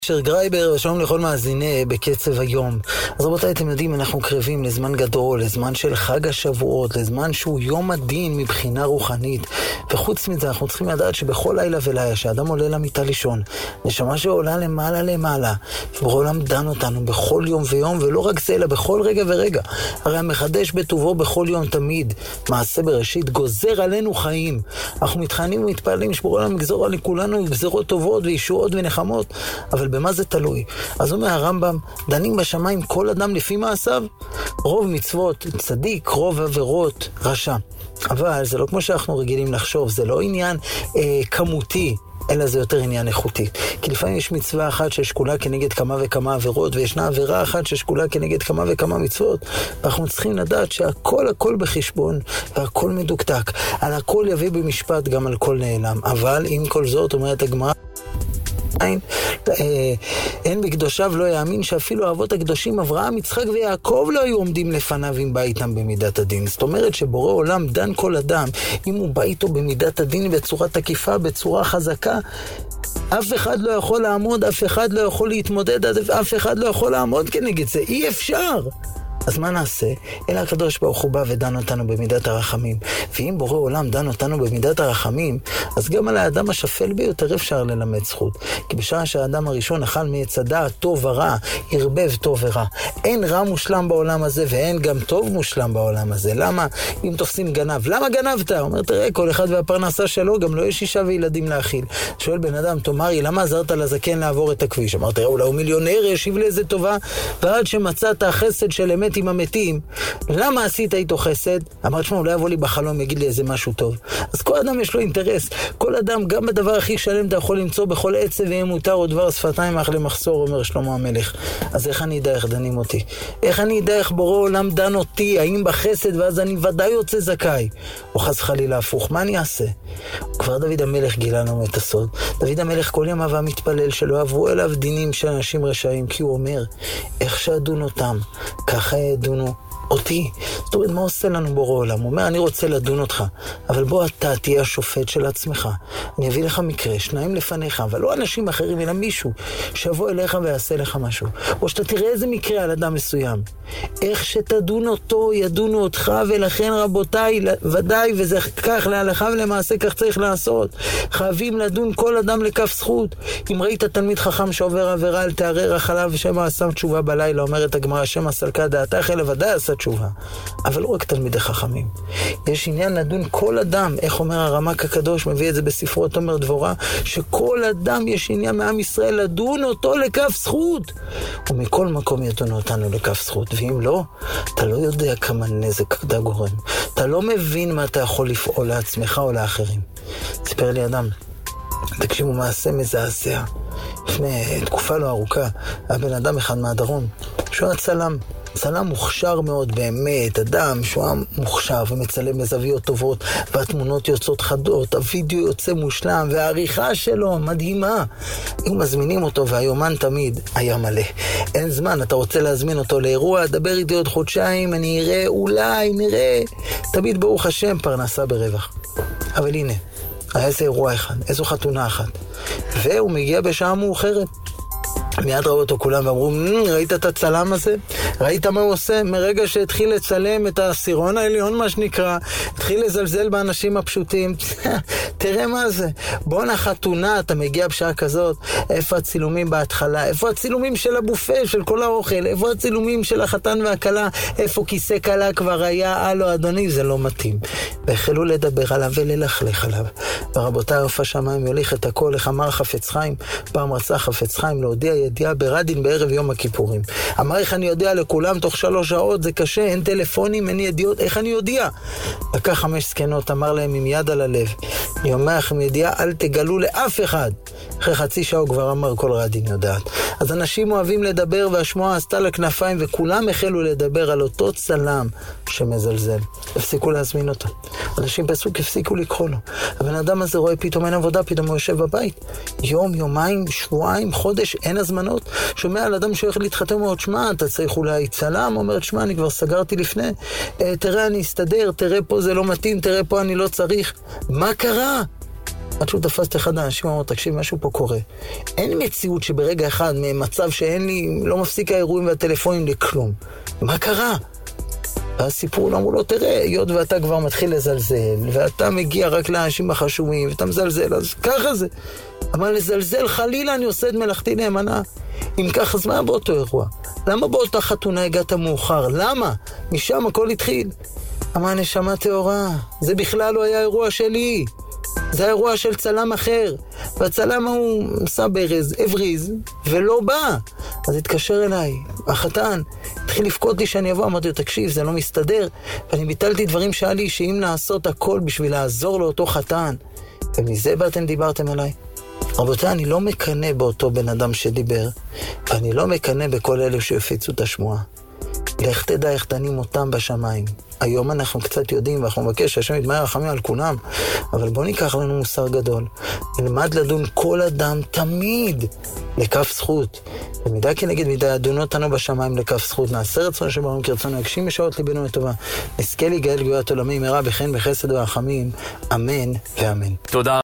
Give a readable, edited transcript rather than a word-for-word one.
שר גרייבר, ושלום לכל מאזיני בקצב היום. אז רבותיי, אתם יודעים, אנחנו קרבים לזמן גדול, לזמן של חג השבועות, לזמן שהוא יום הדין מבחינה רוחנית. וחוץ מזה, אנחנו צריכים לדעת שבכל לילה ולילה, שאדם עולה למיטה לישון, נשמה שעולה למעלה למעלה, ובעולם דן אותנו בכל יום ויום, ולא רק זה, אלא בכל רגע ורגע. הרי המחדש בטובו בכל יום תמיד, מעשה בראשית, גוזר עלינו חיים. אנחנו מתחננים ומתפעלים שבעולם יגזור על כולנו גזרות טובות וישועות ונחמות, אבל במה זה תלוי? אז אומר הרמב"ם, דנים בשמיים כל אדם לפי מעשיו, רוב מצוות צדיק, רוב עבירות רשע. אבל זה לא כמו שאנחנו רגילים לחשוב, זה לא עניין כמותי, אלא זה יותר עניין איכותי. כי לפעמים יש מצווה אחת ששקולה כנגד כמה וכמה עבירות, וישנה עבירה אחת ששקולה כנגד כמה וכמה מצוות. ואנחנו צריכים לדעת שהכל בחשבון, והכל מדוקדק. על הכל יביא במשפט, גם על כל נעלם. אבל עם כל זאת, אומרת הגמרא, אין בקדושיו לא יאמין שאפילו האבות הקדושים אברהם, יצחק ויעקב לא היו עומדים לפניו אם בא איתם במידת הדין. זאת אומרת שבורא עולם דן כל אדם, אם הוא בא איתו במידת הדין בצורה תקיפה, בצורה חזקה, אף אחד לא יכול לעמוד, אף אחד לא יכול להתמודד, אף אחד לא יכול לעמוד כנגד זה, אי אפשר. אז מה נעשה? אלא הקדוש ברוך הוא בא ודן אותנו במידת הרחמים. ואם בורא עולם דן אותנו במידת הרחמים, אז גם על האדם השפל ביותר אפשר ללמד זכות. כי בשעה שהאדם הראשון אכל מעץ הדעת טוב ורע, ערבב טוב ורע. אין רע מושלם בעולם הזה, ואין גם טוב מושלם בעולם הזה. למה? אם תופסים גנב, למה גנבת? אומר, תראה, כל אחד והפרנסה שלו, גם לא יש אישה וילדים להאכיל. שואל בן אדם, תאמרי, למה עזרת לזקן לעבור את הכביש? אמר, תראה, אולי הוא מיליונר, ישיב לי איזה טובה, ועד שמצאת החסד של אמת עם המתים, למה עשית איתו חסד? אמרת, שמה, אולי יבוא לי בחלום, יגיד לי איזה משהו טוב. אז כל אדם יש לו אינטרס. כל אדם, גם בדבר הכי שלם, אתה יכול למצוא בכל עצב ויהיה מותר או דבר שפתיים אך למחסור, אומר שלמה המלך. אז איך אני יודע איך דנים אותי? איך אני יודע איך בורא עולם דן אותי? האם בחסד, ואז אני ודאי יוצא זכאי? או חס חלילה הפוך, מה אני אעשה? כבר דוד המלך גילה לנו את הסוד. דוד המלך כל ימיו המתפלל שלא עברו אליו דינים של אנשים רשעים, כי הוא אומר, איך שאדון אותם, ככה ידונו אותי. זאת אומרת, מה עושה לנו בורא עולם? הוא אומר, אני רוצה לדון אותך, אבל בוא אתה תהיה השופט של עצמך. אני אביא לך מקרה, שניים לפניך, אבל לא אנשים אחרים, אלא מישהו שיבוא אליך ויעשה לך משהו. או שאתה תראה איזה מקרה על אדם מסוים. איך שתדון אותו, ידונו אותך, ולכן רבותיי, ודאי, וזה כך להלכה ולמעשה כך צריך לעשות. חייבים לדון כל אדם לכף זכות. אם ראית תלמיד חכם שעובר עבירה, אל תערער אחריו, שמא עשה תשובה בלילה, אומרת הגמרא, שמא סלקה דעתך, אלא ודאי עשה תשובה. אבל לא רק תלמידי חכמים. יש עניין לדון כל אדם, איך אומר הרמ"ק הקדוש, מביא את זה בספרו תומר דבורה, שכל אדם יש עניין מעם ישראל לדון אותו לכף זכות. ומכל מקום ידונו אותנו לכף זכות. ואם לא, אתה לא יודע כמה נזק אתה גורם. אתה לא מבין מה אתה יכול לפעול לעצמך או לאחרים. סיפר לי אדם, תקשיבו, מעשה מזעזע. לפני תקופה לא ארוכה, הבן אדם אחד מהדרום, שהוא היה צלם מוכשר מאוד באמת, אדם שהוא היה מוכשר ומצלם בזוויות טובות, והתמונות יוצאות חדות, הוידאו יוצא מושלם, והעריכה שלו מדהימה. אם מזמינים אותו, והיומן תמיד היה מלא. אין זמן, אתה רוצה להזמין אותו לאירוע, דבר איתי עוד חודשיים, אני אראה, אולי נראה. תמיד ברוך השם פרנסה ברווח. אבל הנה, היה איזה אירוע אחד, איזו חתונה אחת. והוא מגיע בשעה מאוחרת. מיד ראו אותו כולם ואמרו, ראית את הצלם הזה? ראית מה הוא עושה? מרגע שהתחיל לצלם את העשירון העליון, מה שנקרא, התחיל לזלזל באנשים הפשוטים. תראה מה זה. בוא נחתונה, אתה מגיע בשעה כזאת, איפה הצילומים בהתחלה? איפה הצילומים של הבופה, של כל האוכל? איפה הצילומים של החתן והכלה? איפה כיסא כלה כבר היה? הלו אדוני, זה לא מתאים. והחלו לדבר עליו וללכלך עליו. ורבותיי, רופא שמיים יוליך את הכל, איך אמר חפץ חיים, פעם רצה חפץ חיים להודיע ידיעה ברדין בערב יום הכיפורים. אמר, איך אני יודע לכולם תוך 3 שעות, זה קשה, אין טלפונים, אין ידיעות, איך אני יודע? לקח 5 סקנות, אמר להם עם יד על הלב, אני אומר לכם ידיעה, אל תגלו לאף אחד. אחרי חצי שעה הוא כבר אמר, כל רדין יודעת. אז אנשים אוהבים לדבר, והשמועה עשתה לכנפיים, וכולם החלו לדבר על אותו צלם שמזלזל. הפסיקו להזמין אותו. אנשים פסוק הפסיקו לקרוא לו. הבן אדם הזה רואה פתאום אין עבודה, פתאום הוא יושב בבית. יום, יומיים, שבועיים, חודש, אין הזמנות. שומע על אדם שהולך להתחתן, הוא אומר, שמע, אתה צריך אולי צלם? אומר, שמע, אני כבר סגרתי לפני. תראה, אני אסתדר, תראה פה זה לא מתאים, תראה פה אני לא צריך. מה קרה? עד שהוא תפס את אחד האנשים, אמר, תקשיב, משהו פה קורה. אין מציאות שברגע אחד, ממצב שאין לי, לא מפסיק האירועים והטלפונים לכלום. מה קרה? והסיפור אמרו לו, תראה, היות ואתה כבר מתחיל לזלזל, ואתה מגיע רק לאנשים החשובים, ואתה מזלזל, אז ככה זה. אבל לזלזל, חלילה, אני עושה את מלאכתי נאמנה. אם ככה, אז מה באותו אירוע? למה באותה חתונה הגעת מאוחר? למה? משם הכל התחיל. אמר, נשמה תאורה, זה בכלל לא היה אירוע שלי. זה האירוע של צלם אחר. והצלם הוא עשה הבריז, ולא בא. אז התקשר אליי, החתן, התחיל לפקוד לי שאני אבוא, אמרתי לו, תקשיב, זה לא מסתדר. ואני ביטלתי דברים שהיה לי, שאם לעשות הכל בשביל לעזור לאותו חתן. ומזה באתם דיברתם אליי. רבותיי, אני לא מקנה באותו בן אדם שדיבר, ואני לא מקנה בכל אלו שהפיצו את השמועה. לך תדע איך דנים אותם בשמיים. היום אנחנו קצת יודעים, ואנחנו מבקש שהשם יתמהר רחמים על כולם, אבל בוא ניקח לנו מוסר גדול. נלמד לדון כל אדם תמיד לכף זכות. במידה כנגד מידה ידונו אותנו בשמיים לכף זכות. נעשה רצון שברום כרצון להגשים בשעות ליבנו לטובה. נזכה להיגאל גאולת עולמים מהרה בחן בחסד ורחמים. אמן ואמן. תודה.